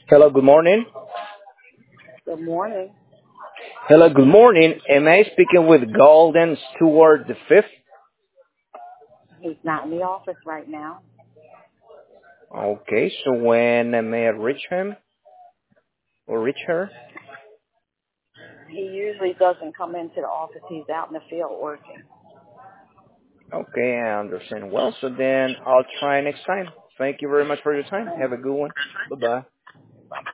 Hello, good morning. Good morning. Hello, good morning. Am I speaking with Golden Stewart the Fifth? He's not in the office right now. Okay, so when may I reach him or reach her? He usually doesn't come into the office. He's out in the field working. Okay, I understand. Well, so then I'll try next time. Thank you very much for your time. Have a good one. Bye bye.